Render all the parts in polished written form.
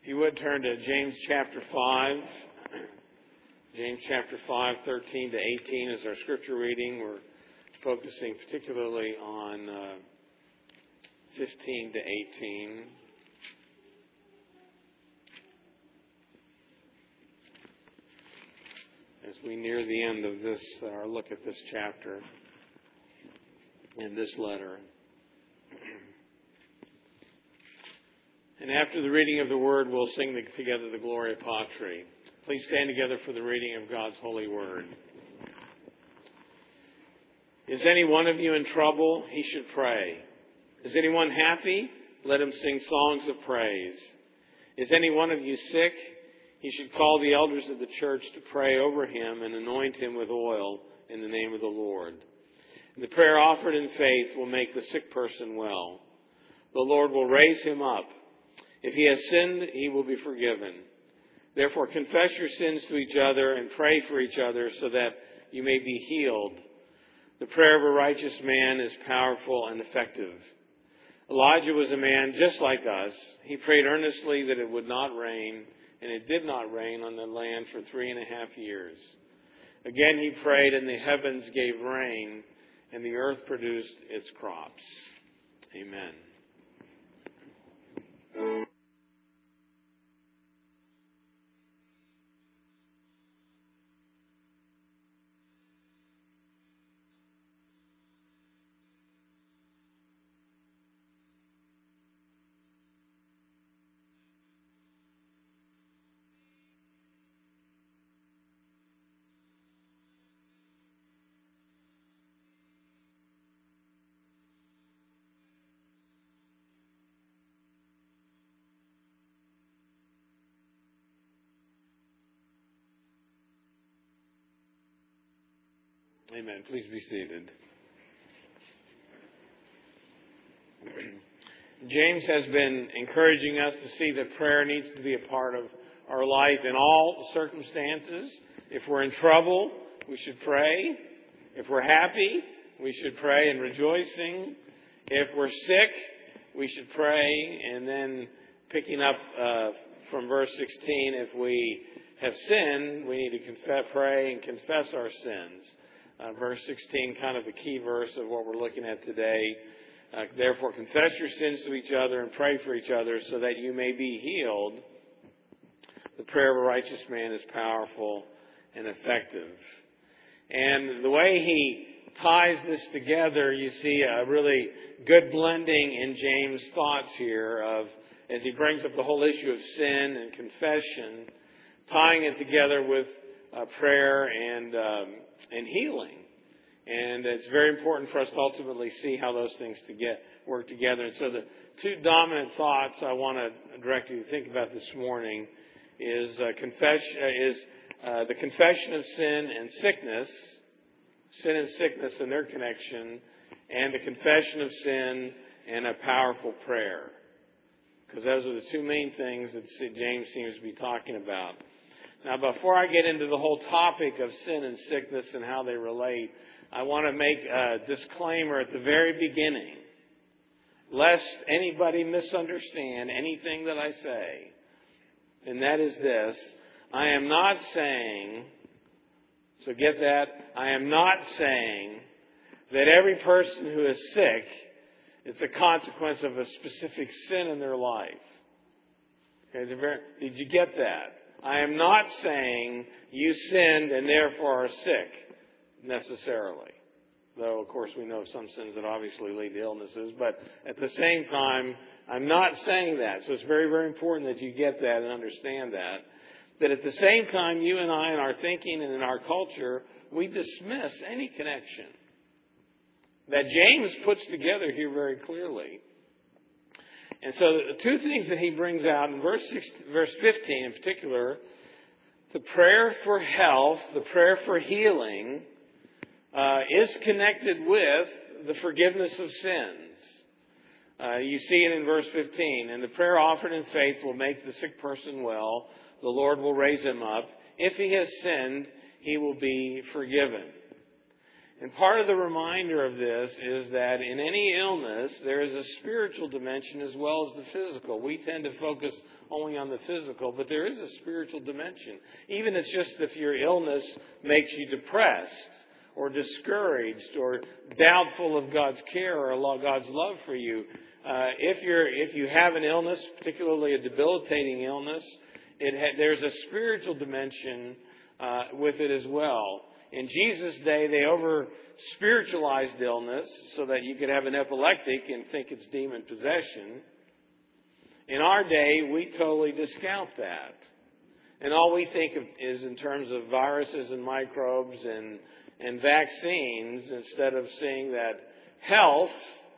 you would turn to James chapter 5. James chapter 5, 13 to 18 is our scripture reading. We're focusing particularly on 15 to 18. As we near the end of this, our look at this chapter and this letter. And after the reading of the word, we'll sing together the Gloria Patri. Please stand together for the reading of God's holy word. Is any one of you in trouble? He should pray. Is anyone happy? Let him sing songs of praise. Is any one of you sick? He should call the elders of the church to pray over him and anoint him with oil in the name of the Lord. And the prayer offered in faith will make the sick person well. The Lord will raise him up. If he has sinned, he will be forgiven. Therefore, confess your sins to each other and pray for each other so that you may be healed. The prayer of a righteous man is powerful and effective. Elijah was a man just like us. He prayed earnestly that it would not rain, and it did not rain on the land for 3.5 years. Again he prayed, and the heavens gave rain, and the earth produced its crops. Amen. Amen. Please be seated. James has been encouraging us to see that prayer needs to be a part of our life in all circumstances. If we're in trouble, we should pray. If we're happy, we should pray in rejoicing. If we're sick, we should pray. And then picking up from verse 16, if we have sinned, we need to pray and confess our sins. Verse 16, kind of the key verse of what we're looking at today. Therefore, confess your sins to each other and pray for each other so that you may be healed. The prayer of a righteous man is powerful and effective. And the way he ties this together, you see a really good blending in James' thoughts here of, as he brings up the whole issue of sin and confession, tying it together with prayer and healing. And it's very important for us to ultimately see how those things work together. And so the two dominant thoughts I want to direct you to think about this morning is the confession of sin and sickness and their connection, and the confession of sin and a powerful prayer. Because those are the two main things that James seems to be talking about. Now, before I get into the whole topic of sin and sickness and how they relate, I want to make a disclaimer at the very beginning, lest anybody misunderstand anything that I say. And that is this: I am not saying, so get that, I am not saying that every person who is sick, it's a consequence of a specific sin in their life. Okay, did you get that? I am not saying you sinned and therefore are sick, necessarily. Though, of course, we know of some sins that obviously lead to illnesses. But at the same time, I'm not saying that. So it's very, very important that you get that and understand that. That at the same time, you and I, in our thinking and in our culture, we dismiss any connection that James puts together here very clearly. And so the two things that he brings out in verse 15 in particular, the prayer for health, the prayer for healing, is connected with the forgiveness of sins. You see it in verse 15. And the prayer offered in faith will make the sick person well. The Lord will raise him up. If he has sinned, he will be forgiven. And part of the reminder of this is that in any illness, there is a spiritual dimension as well as the physical. We tend to focus only on the physical, but there is a spiritual dimension. Even it's just if your illness makes you depressed or discouraged or doubtful of God's care or God's love for you. If you have an illness, particularly a debilitating illness, there's a spiritual dimension with it as well. In Jesus' day, they over-spiritualized illness so that you could have an epileptic and think it's demon possession. In our day, we totally discount that. And all we think of is in terms of viruses and microbes and vaccines, instead of seeing that health,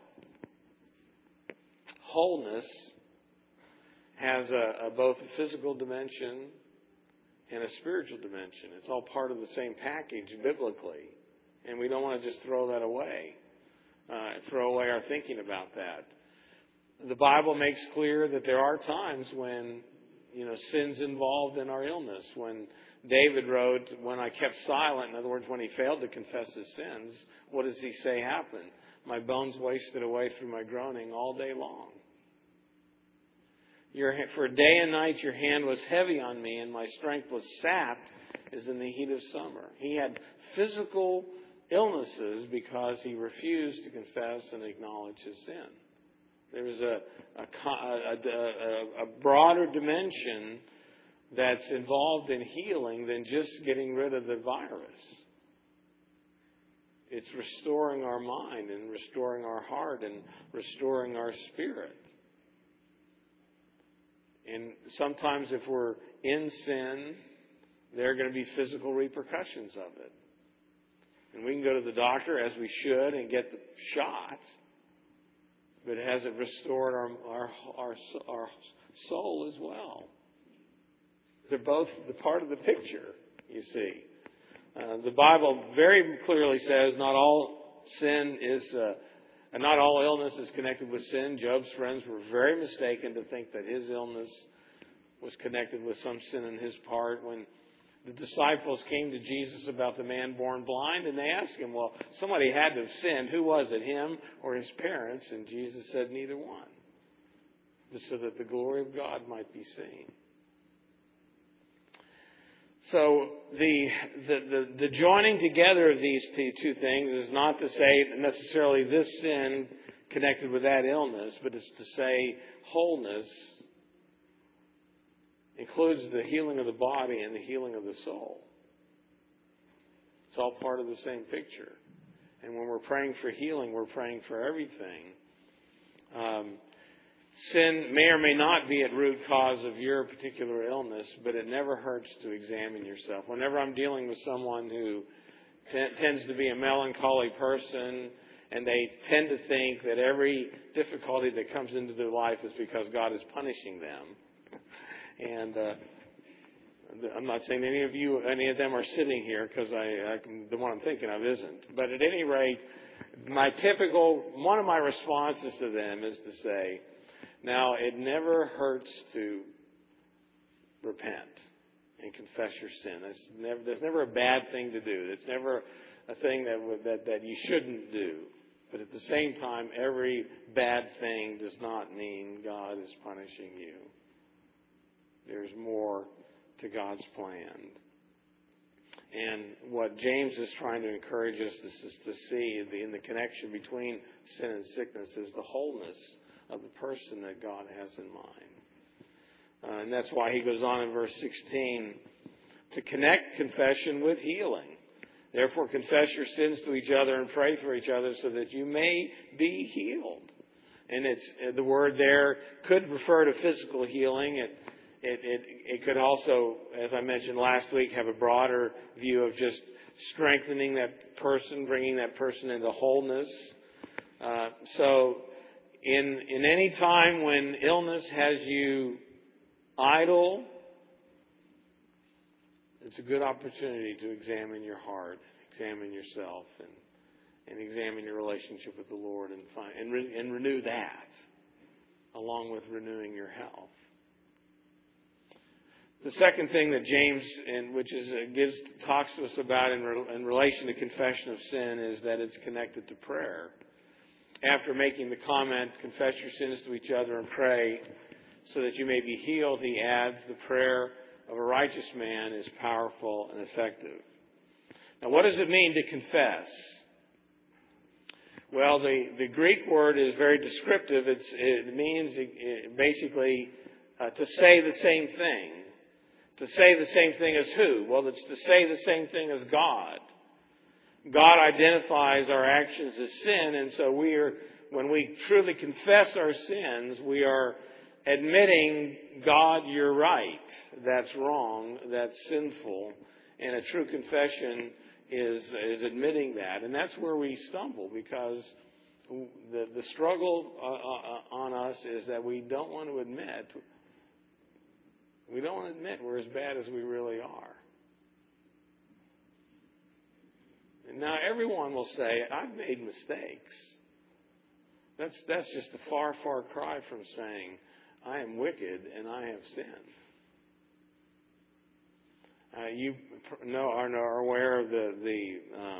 wholeness, has both a physical dimension and a spiritual dimension. It's all part of the same package biblically. And we don't want to just throw that away, throw away our thinking about that. The Bible makes clear that there are times when, sin's involved in our illness. When David wrote, when I kept silent, in other words, when he failed to confess his sins, what does he say happened? My bones wasted away through my groaning all day long. For day and night your hand was heavy on me, and my strength was sapped as in the heat of summer. He had physical illnesses because he refused to confess and acknowledge his sin. There was a broader dimension that's involved in healing than just getting rid of the virus. It's restoring our mind and restoring our heart and restoring our spirit. And sometimes if we're in sin, there are going to be physical repercussions of it. And we can go to the doctor, as we should, and get the shot. But has it restored our soul as well? They're both the part of the picture, you see. The Bible very clearly says not all sin is... not all illness is connected with sin. Job's friends were very mistaken to think that his illness was connected with some sin on his part. When the disciples came to Jesus about the man born blind, and they asked him, well, somebody had to have sinned. Who was it, him or his parents? And Jesus said, neither one. Just so that the glory of God might be seen. So the joining together of these two things is not to say necessarily this sin connected with that illness, but it's to say wholeness includes the healing of the body and the healing of the soul. It's all part of the same picture. And when we're praying for healing, we're praying for everything. Sin may or may not be at root cause of your particular illness, but it never hurts to examine yourself. Whenever I'm dealing with someone who tends to be a melancholy person, and they tend to think that every difficulty that comes into their life is because God is punishing them. And I'm not saying any of them are sitting here, because the one I'm thinking of isn't. But at any rate, one of my responses to them is to say, now, it never hurts to repent and confess your sin. There's never a bad thing to do. It's never a thing that you shouldn't do. But at the same time, every bad thing does not mean God is punishing you. There's more to God's plan. And what James is trying to encourage us to see in the connection between sin and sickness is the wholeness of the person that God has in mind. And that's why he goes on in verse 16 to connect confession with healing. Therefore, confess your sins to each other and pray for each other so that you may be healed. And the word there could refer to physical healing. It could also, as I mentioned last week, have a broader view of just strengthening that person, bringing that person into wholeness. So in any time when illness has you idle, it's a good opportunity to examine your heart, examine yourself, and examine your relationship with the Lord, and renew that, along with renewing your health. The second thing that James, talks to us about in relation to confession of sin, is that it's connected to prayer. After making the comment, confess your sins to each other and pray so that you may be healed, he adds, the prayer of a righteous man is powerful and effective. Now, what does it mean to confess? Well, the Greek word is very descriptive. It means basically to say the same thing. To say the same thing as who? Well, it's to say the same thing as God. God identifies our actions as sin, and so when we truly confess our sins, we are admitting, God, you're right. That's wrong. That's sinful. And a true confession is admitting that. And that's where we stumble, because the struggle on us is that we don't want to admit. We don't want to admit we're as bad as we really are. And now everyone will say, I've made mistakes. That's just a far, far cry from saying, I am wicked and I have sinned. You are aware of the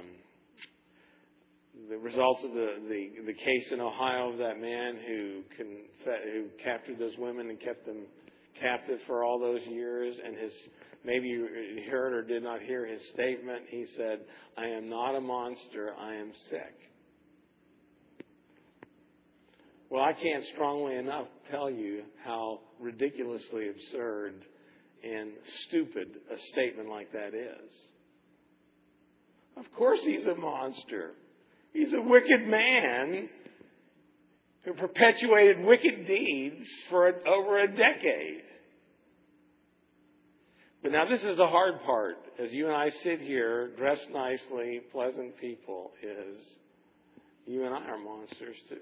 results of the case in Ohio of that man who captured those women and kept them captive for all those years, and maybe you heard or did not hear his statement. He said, I am not a monster, I am sick. Well, I can't strongly enough tell you how ridiculously absurd and stupid a statement like that is. Of course he's a monster. He's a wicked man who perpetuated wicked deeds for over a decade. But now this is the hard part. As you and I sit here, dressed nicely, pleasant people, is you and I are monsters too.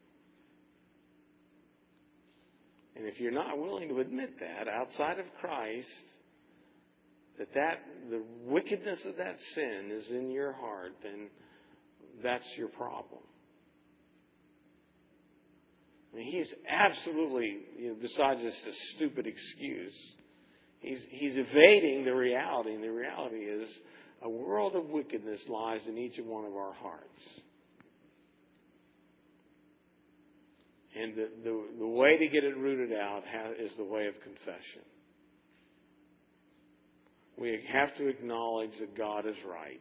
And if you're not willing to admit that outside of Christ, that the wickedness of that sin is in your heart, then that's your problem. I mean, he's absolutely, besides this a stupid excuse, he's evading the reality, and the reality is a world of wickedness lies in each one of our hearts. And the way to get it rooted out is the way of confession. We have to acknowledge that God is right.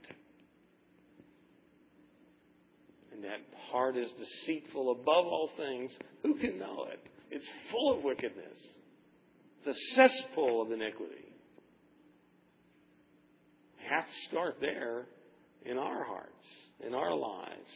And that heart is deceitful above all things. Who can know it? It's full of wickedness. It's a cesspool of iniquity. We have to start there in our hearts, in our lives.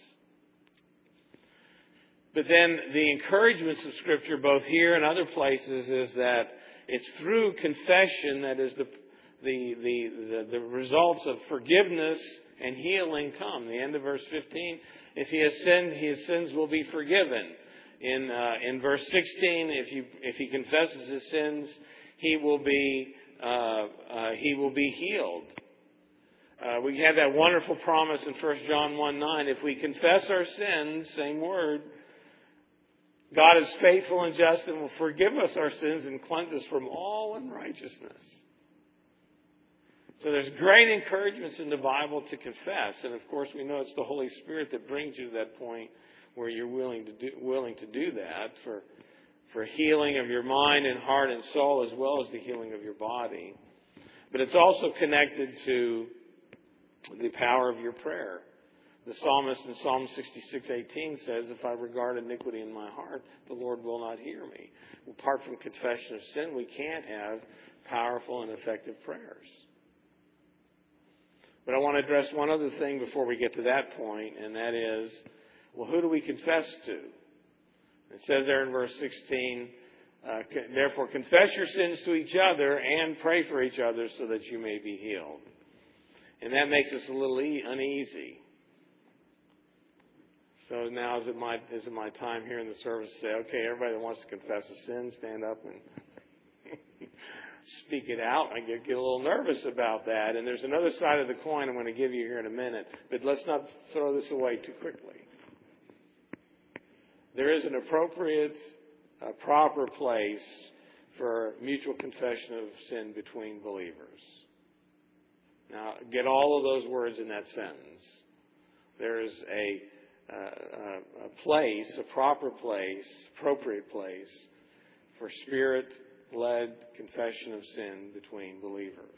But then the encouragements of Scripture, both here and other places, is that it's through confession that is the results of forgiveness and healing come. The end of verse 15, if he has sinned, his sins will be forgiven. In verse 16, if he confesses his sins, he will be healed. We have that wonderful promise in 1 John 1:9. If we confess our sins, same word, God is faithful and just and will forgive us our sins and cleanse us from all unrighteousness. So there's great encouragements in the Bible to confess. And of course, we know it's the Holy Spirit that brings you to that point where you're willing to do that for healing of your mind and heart and soul, as well as the healing of your body. But it's also connected to the power of your prayer. The psalmist in Psalm 66:18 says, if I regard iniquity in my heart, the Lord will not hear me. Apart from confession of sin, we can't have powerful and effective prayers. But I want to address one other thing before we get to that point, and that is, well, who do we confess to? It says there in verse 16, therefore confess your sins to each other and pray for each other so that you may be healed. And that makes us a little uneasy. So now is it my time here in the service to say, okay, everybody that wants to confess a sin, stand up and speak it out. I get a little nervous about that. And there's another side of the coin I'm going to give you here in a minute. But let's not throw this away too quickly. There is an appropriate, proper place for mutual confession of sin between believers. Now, get all of those words in that sentence. There is a place, a proper place, appropriate place for Spirit-led confession of sin between believers.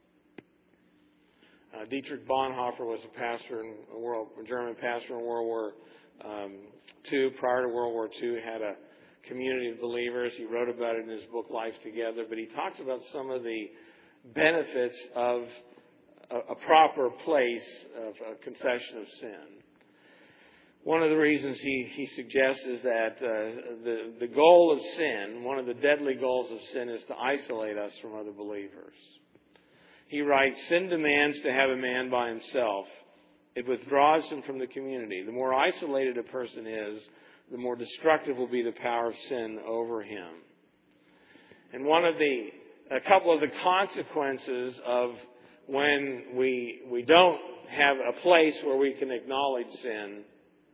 Dietrich Bonhoeffer was a German pastor in World War II. Prior to World War II, he had a community of believers. He wrote about it in his book, Life Together. But he talks about some of the benefits of a proper place of a confession of sin. One of the reasons he suggests is that the goal of sin, one of the deadly goals of sin, is to isolate us from other believers. He writes, sin demands to have a man by himself. It withdraws him from the community. The more isolated a person is, the more destructive will be the power of sin over him. And a couple of the consequences of when we don't have a place where we can acknowledge sin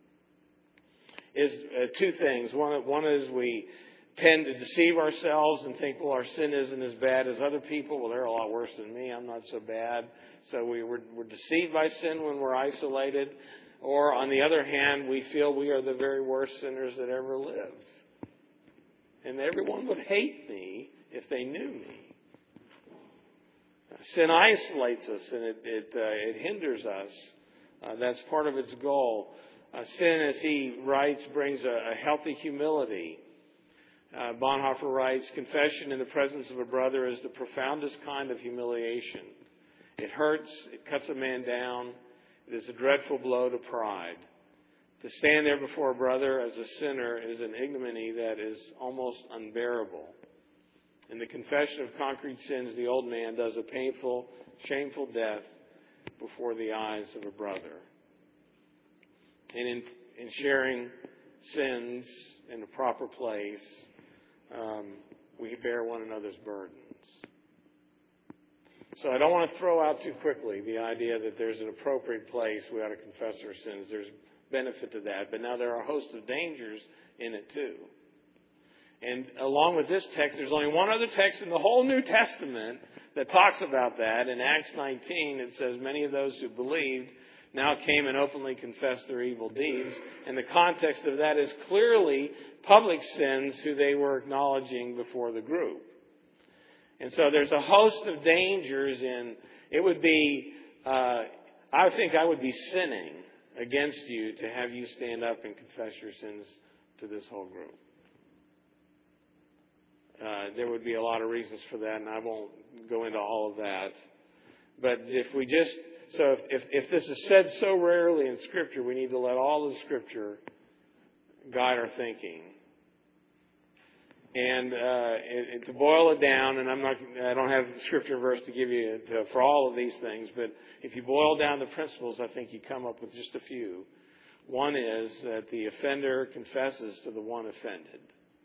is two things. One is we tend to deceive ourselves and think, well, our sin isn't as bad as other people. Well, they're a lot worse than me. I'm not so bad. So we're deceived by sin when we're isolated. Or, on the other hand, we feel we are the very worst sinners that ever lived. And everyone would hate me if they knew me. Sin isolates us and it hinders us. That's part of its goal. Sin, as he writes, brings a healthy humility. Bonhoeffer writes, confession in the presence of a brother is the profoundest kind of humiliation. It hurts, it cuts a man down, it is a dreadful blow to pride. To stand there before a brother as a sinner is an ignominy that is almost unbearable. In the confession of concrete sins, the old man does a painful, shameful death before the eyes of a brother. And in sharing sins in a proper place, we bear one another's burdens. So I don't want to throw out too quickly the idea that there's an appropriate place we ought to confess our sins. There's benefit to that. But now there are a host of dangers in it too. And along with this text, there's only one other text in the whole New Testament that talks about that. In Acts 19, it says, many of those who believed now came and openly confessed their evil deeds. And the context of that is clearly public sins who they were acknowledging before the group. And so there's a host of dangers in, it would be, I think I would be sinning against you to have you stand up and confess your sins to this whole group. There would be a lot of reasons for that, and I won't go into all of that. But if this is said so rarely in Scripture, we need to let all of Scripture guide our thinking. And to boil it down, and I don't have the Scripture verse to give you for all of these things, but if you boil down the principles, I think you come up with just a few. One is that the offender confesses to the one offended.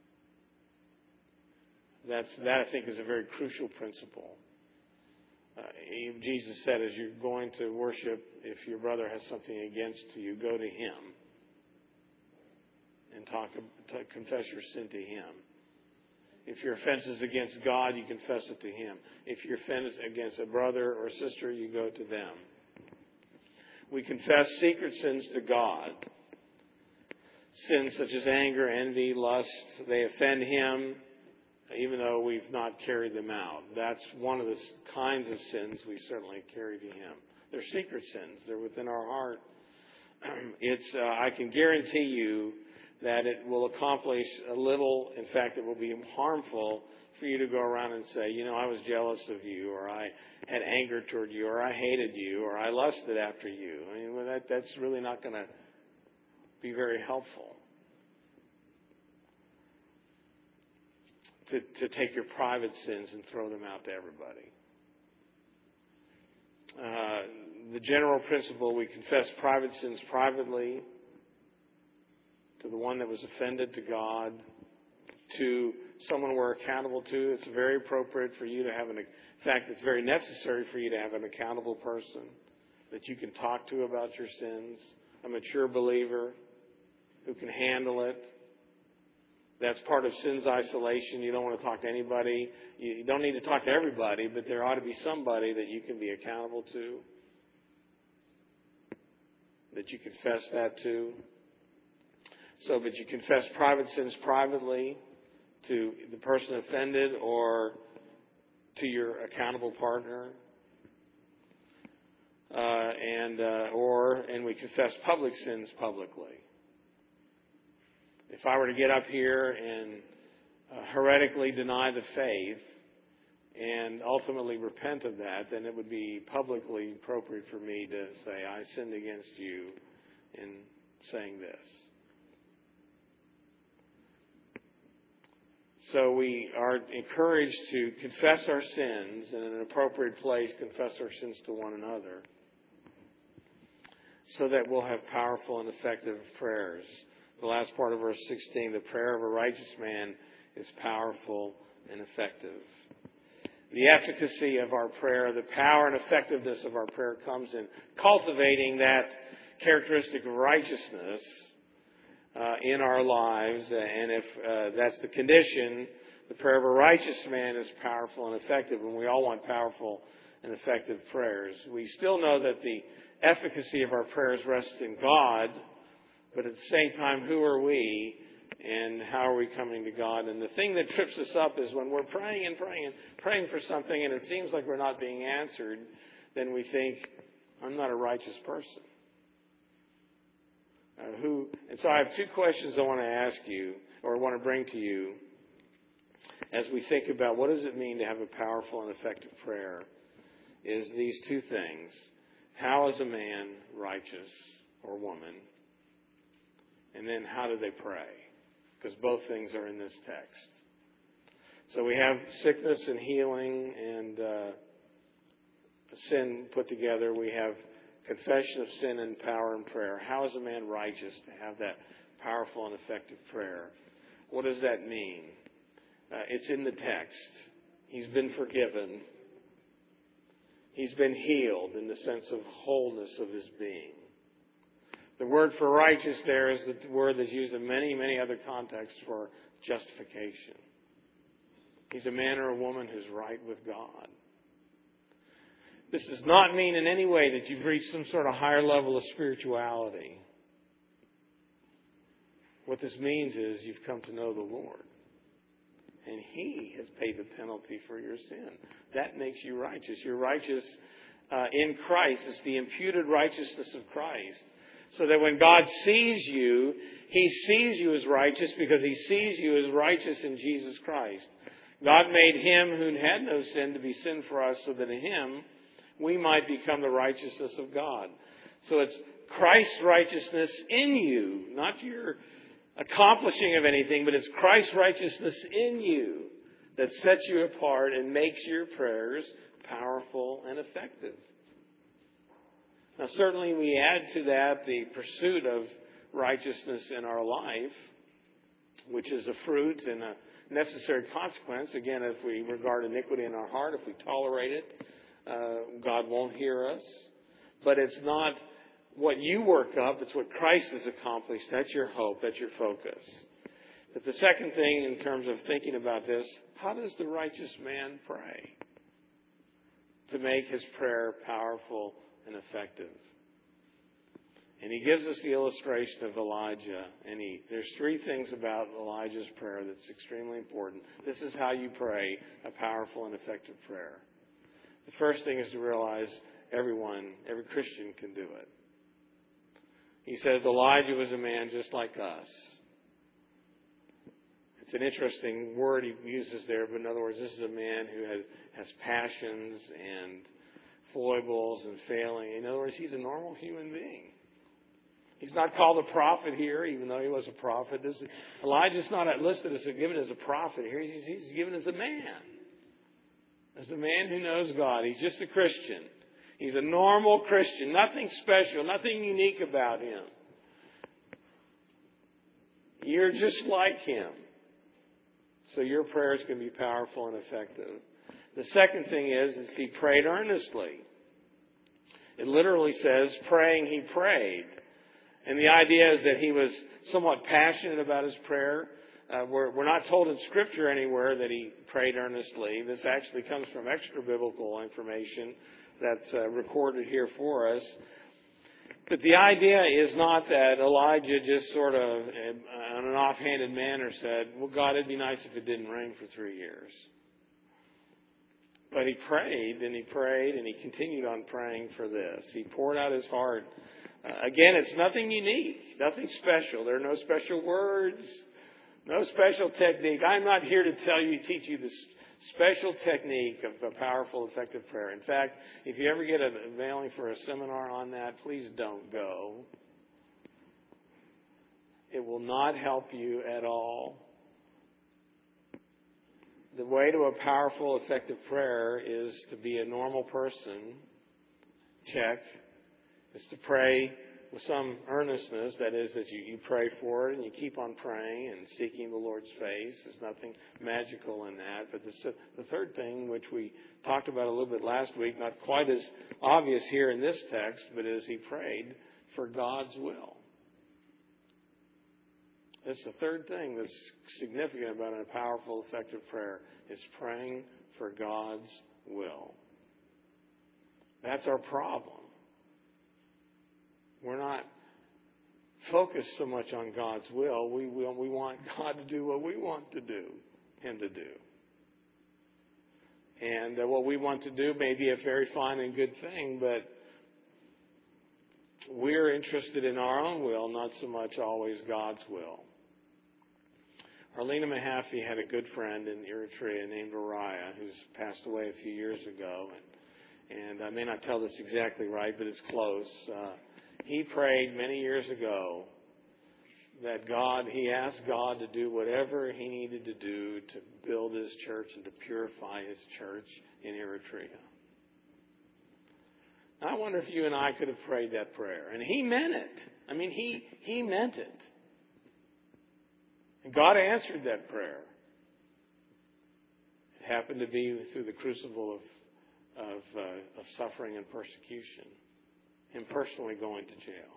That I think is a very crucial principle. Jesus said, as you're going to worship, if your brother has something against you, go to him and confess your sin to him. If your offense is against God, you confess it to him. If your offense is against a brother or sister, you go to them. We confess secret sins to God. Sins such as anger, envy, lust, they offend him, even though we've not carried them out. That's one of the kinds of sins we certainly carry to him. They're secret sins. They're within our heart. I can guarantee you that it will accomplish a little. In fact, it will be harmful for you to go around and say, I was jealous of you, or I had anger toward you, or I hated you, or I lusted after you. That's really not going to be very helpful. To take your private sins and throw them out to everybody. The general principle, we confess private sins privately to the one that was offended, to God, to someone we're accountable to. It's very appropriate for you to have in fact, it's very necessary for you to have an accountable person that you can talk to about your sins, a mature believer who can handle it. That's part of sin's isolation. You don't want to talk to anybody. You don't need to talk to everybody, but there ought to be somebody that you can be accountable to, that you confess that to. So that you confess private sins privately to the person offended or to your accountable partner. And we confess public sins publicly. If I were to get up here and heretically deny the faith and ultimately repent of that, then it would be publicly appropriate for me to say, I sinned against you in saying this. So we are encouraged to confess our sins and in an appropriate place confess our sins to one another so that we'll have powerful and effective prayers. The last part of verse 16, the prayer of a righteous man is powerful and effective. The efficacy of our prayer, the power and effectiveness of our prayer comes in cultivating that characteristic of righteousness in our lives. And if that's the condition, the prayer of a righteous man is powerful and effective. And we all want powerful and effective prayers. We still know that the efficacy of our prayers rests in God. But at the same time, who are we and how are we coming to God? And the thing that trips us up is when we're praying and praying and praying for something and it seems like we're not being answered, then we think, I'm not a righteous person. And so I have two questions I want to ask you or want to bring to you as we think about what does it mean to have a powerful and effective prayer is these two things. How is a man righteous or woman? And then how do they pray? Because both things are in this text. So we have sickness and healing and sin put together. We have confession of sin and power and prayer. How is a man righteous to have that powerful and effective prayer? What does that mean? It's in the text. He's been forgiven. He's been healed in the sense of wholeness of his being. The word for righteous there is the word that's used in many, many other contexts for justification. He's a man or a woman who's right with God. This does not mean in any way that you've reached some sort of higher level of spirituality. What this means is you've come to know the Lord. And He has paid the penalty for your sin. That makes you righteous. You're righteous in Christ. It's the imputed righteousness of Christ. So that when God sees you, He sees you as righteous because He sees you as righteous in Jesus Christ. God made Him who had no sin to be sin for us so that in Him we might become the righteousness of God. So it's Christ's righteousness in you, not your accomplishing of anything, but it's Christ's righteousness in you that sets you apart and makes your prayers powerful and effective. Now, certainly we add to that the pursuit of righteousness in our life, which is a fruit and a necessary consequence. Again, if we regard iniquity in our heart, if we tolerate it, God won't hear us. But it's not what you work up, it's what Christ has accomplished. That's your hope, that's your focus. But the second thing in terms of thinking about this, how does the righteous man pray to make his prayer powerful and effective? And he gives us the illustration of Elijah. And there's three things about Elijah's prayer that's extremely important. This is how you pray a powerful and effective prayer. The first thing is to realize every Christian can do it. He says Elijah was a man just like us. It's an interesting word he uses there, but in other words, this is a man who has passions and foibles and failing. In other words, he's a normal human being. He's not called a prophet here, even though he was a prophet. Elijah's not listed as given as a prophet here. He's given as a man. As a man who knows God. He's just a Christian. He's a normal Christian. Nothing special, nothing unique about him. You're just like him. So your prayers can be powerful and effective. The second thing is he prayed earnestly. It literally says, praying he prayed. And the idea is that he was somewhat passionate about his prayer. we're not told in Scripture anywhere that he prayed earnestly. This actually comes from extra biblical information that's recorded here for us. But the idea is not that Elijah just sort of, in an offhanded manner, said, well, God, it'd be nice if it didn't rain for 3 years. But he prayed, and he prayed, and he continued on praying for this. He poured out his heart. Again, it's nothing unique, nothing special. There are no special words, no special technique. I'm not here to teach you this special technique of a powerful, effective prayer. In fact, if you ever get a mailing for a seminar on that, please don't go. It will not help you at all. The way to a powerful, effective prayer is to be a normal person. Check. Is to pray with some earnestness. That is, that you pray for it and you keep on praying and seeking the Lord's face. There's nothing magical in that. But the third thing, which we talked about a little bit last week, not quite as obvious here in this text, but is he prayed for God's will. That's the third thing that's significant about a powerful, effective prayer, is praying for God's will. That's our problem. We're not focused so much on God's will. We want God to do what we want Him to do. And what we want to do may be a very fine and good thing, but we're interested in our own will, not so much always God's will. Arlena Mahaffey had a good friend in Eritrea named Uriah, who's passed away a few years ago. And I may not tell this exactly right, but it's close. He prayed many years ago that he asked God to do whatever he needed to do to build his church and to purify his church in Eritrea. I wonder if you and I could have prayed that prayer. And he meant it. I mean, he meant it. And God answered that prayer. It happened to be through the crucible of suffering and persecution. Him personally going to jail.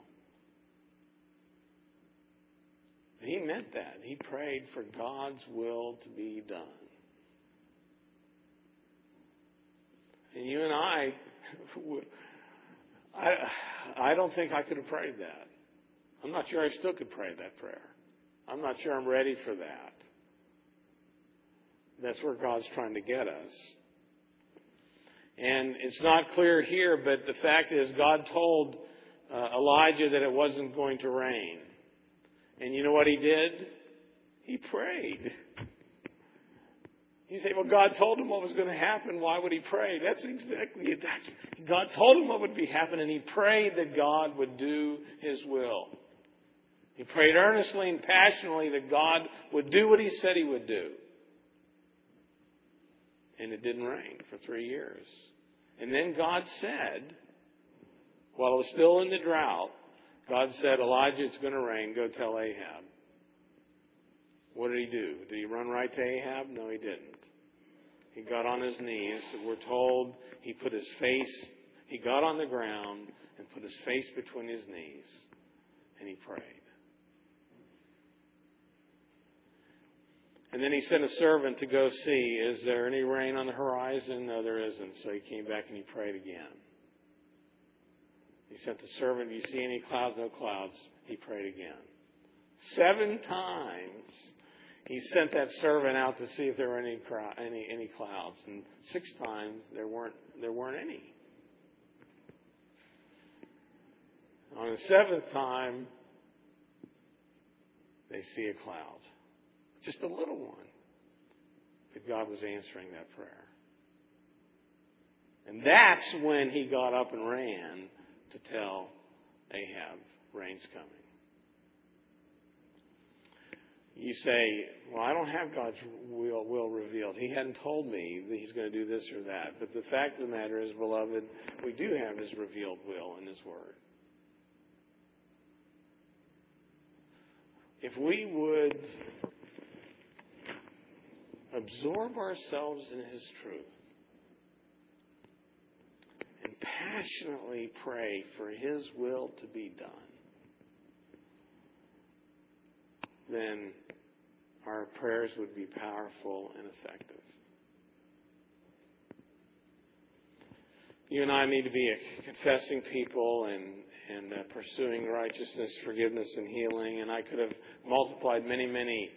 He meant that. He prayed for God's will to be done. And you and I don't think I could have prayed that. I'm not sure I still could pray that prayer. I'm not sure I'm ready for that. That's where God's trying to get us. And it's not clear here, but the fact is God told Elijah that it wasn't going to rain. And you know what he did? He prayed. You say, well, God told him what was going to happen. Why would he pray? That's exactly it. God told him what would be happening, and he prayed that God would do his will. He prayed earnestly and passionately that God would do what he said he would do. And it didn't rain for 3 years. And then God said, while it was still in the drought, God said, Elijah, it's going to rain. Go tell Ahab. What did he do? Did he run right to Ahab? No, he didn't. He got on his knees. We're told he got on the ground and put his face between his knees. And he prayed. And then he sent a servant to go see, is there any rain on the horizon? No, there isn't. So he came back and he prayed again. He sent the servant, do you see any clouds? No clouds. He prayed again. 7 times he sent that servant out to see if there were any clouds. And 6 times there weren't any. On the 7th time, they see a cloud. Just a little one. But God was answering that prayer. And that's when he got up and ran to tell Ahab, rain's coming. You say, well, I don't have God's will revealed. He hadn't told me that he's going to do this or that. But the fact of the matter is, beloved, we do have his revealed will in his word. If we would absorb ourselves in his truth and passionately pray for his will to be done, then our prayers would be powerful and effective. You and I need to be a confessing people and pursuing righteousness, forgiveness, and healing. And I could have multiplied many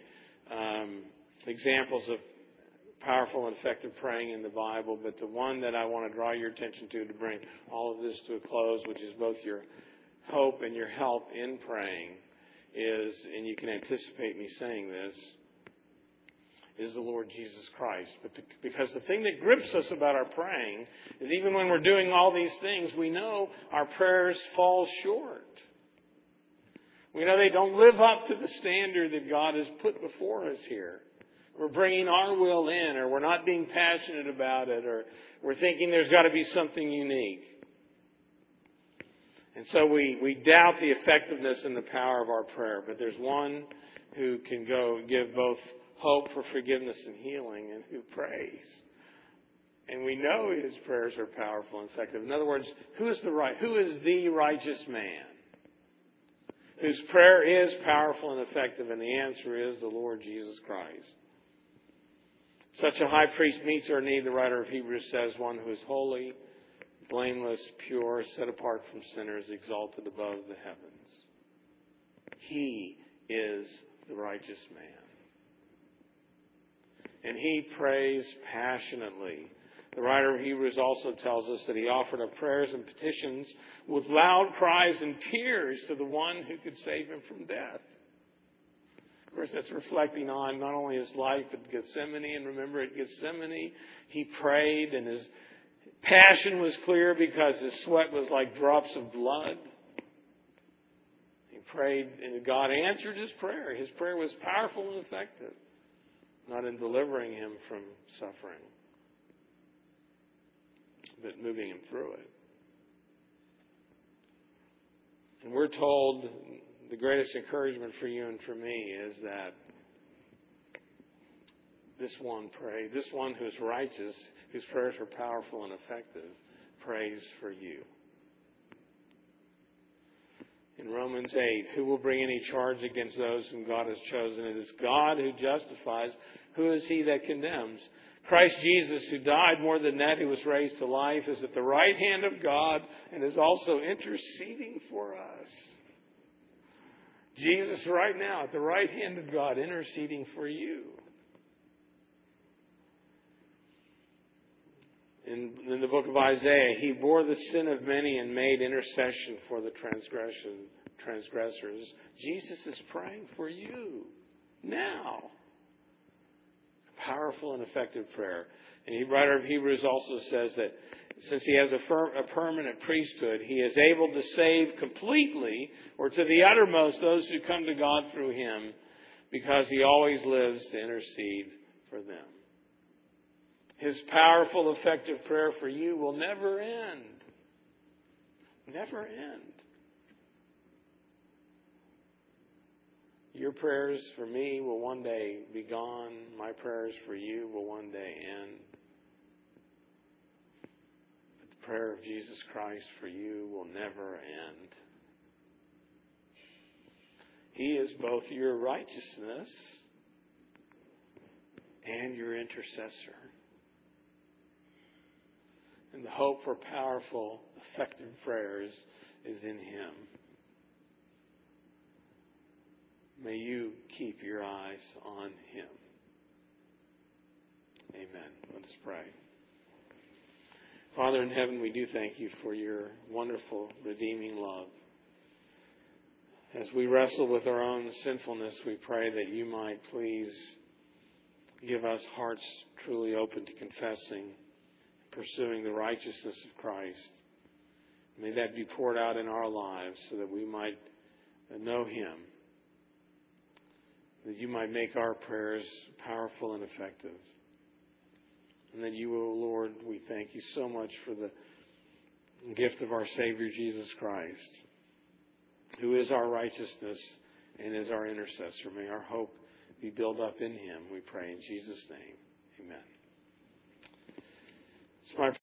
examples of powerful and effective praying in the Bible, but the one that I want to draw your attention to bring all of this to a close, which is both your hope and your help in praying, is, and you can anticipate me saying this, is the Lord Jesus Christ. Because the thing that grips us about our praying is even when we're doing all these things, we know our prayers fall short. We know they don't live up to the standard that God has put before us here. We're bringing our will in, or we're not being passionate about it, or we're thinking there's got to be something unique. And so we doubt the effectiveness and the power of our prayer. But there's one who can go give both hope for forgiveness and healing, and who prays. And we know his prayers are powerful and effective. In other words, who is the righteous man whose prayer is powerful and effective? And the answer is the Lord Jesus Christ. Such a high priest meets our need, the writer of Hebrews says, one who is holy, blameless, pure, set apart from sinners, exalted above the heavens. He is the righteous man. And he prays passionately. The writer of Hebrews also tells us that he offered up prayers and petitions with loud cries and tears to the one who could save him from death. Of course, that's reflecting on not only his life at Gethsemane. And remember, at Gethsemane, he prayed, and his passion was clear because his sweat was like drops of blood. He prayed, and God answered his prayer. His prayer was powerful and effective, not in delivering him from suffering, but moving him through it. And we're told the greatest encouragement for you and for me is that this one who is righteous, whose prayers are powerful and effective, prays for you. In Romans 8, who will bring any charge against those whom God has chosen? It is God who justifies. Who is he that condemns? Christ Jesus, who died, more than that, who was raised to life, is at the right hand of God and is also interceding for us. Jesus right now at the right hand of God interceding for you. In the book of Isaiah, he bore the sin of many and made intercession for the transgressors. Jesus is praying for you now. Powerful and effective prayer. And the writer of Hebrews also says that since he has a permanent priesthood, he is able to save completely or to the uttermost those who come to God through him, because he always lives to intercede for them. His powerful, effective prayer for you will never end. Never end. Your prayers for me will one day be gone. My prayers for you will one day end. But the prayer of Jesus Christ for you will never end. He is both your righteousness and your intercessor. And the hope for powerful, effective prayers is in him. May you keep your eyes on him. Amen. Let us pray. Father in heaven, we do thank you for your wonderful, redeeming love. As we wrestle with our own sinfulness, we pray that you might please give us hearts truly open to confessing, pursuing the righteousness of Christ. May that be poured out in our lives so that we might know him, that you might make our prayers powerful and effective. And that you, O Lord, we thank you so much for the gift of our Savior Jesus Christ, who is our righteousness and is our intercessor. May our hope be built up in him, we pray in Jesus' name. Amen. It's my